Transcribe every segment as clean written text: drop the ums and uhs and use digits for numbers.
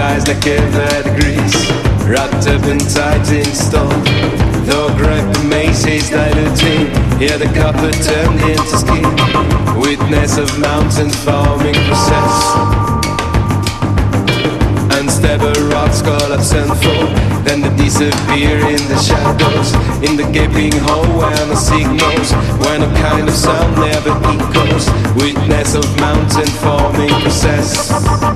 Paralyzed like a verdigris, wrapped up and tight in stone. Though grape maze is diluting, here the copper turned into skin. Witness of mountain forming process. Unstable rocks collapse and fall, then they disappear in the shadows. In the gaping hole where no signals, where no kind of sound never echoes. Witness of mountain forming process.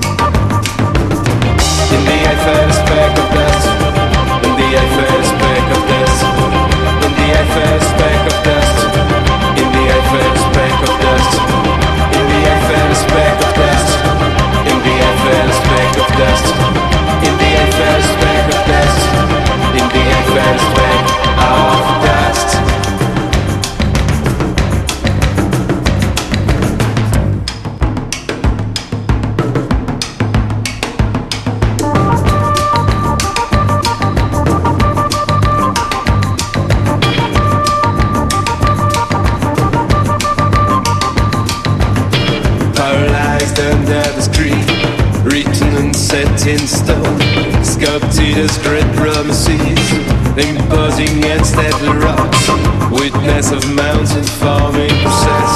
In the eye fell a speck of dust. In the eye fell a speck of dust. In the eye fell a speck of dust. In the eye fell a speck of dust. In the eye fell a speck of dust. In the eye fell a speck of dust. In the eye fell a speck of dust. In the eye fell a speck of dust. Paralyzed under the screen, written and set in stone, sculpted as great promises, imposing against deadly rocks. Witness of mountain forming process.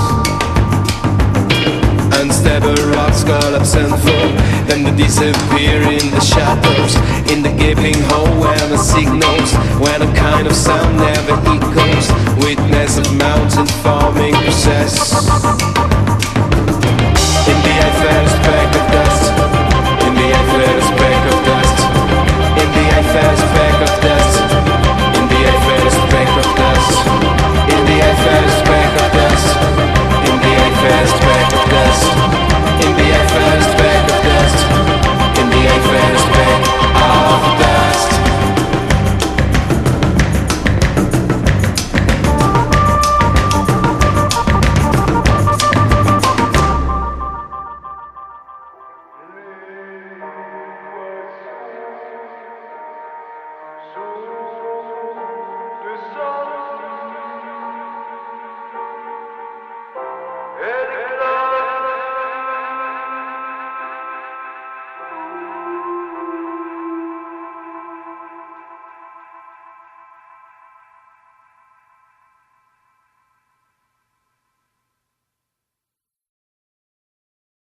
Unstable rocks collapse and fall, then they disappear in the shadows. In the gaping hole where no signals, where no kind of sound never echoes. Witness of mountain forming process.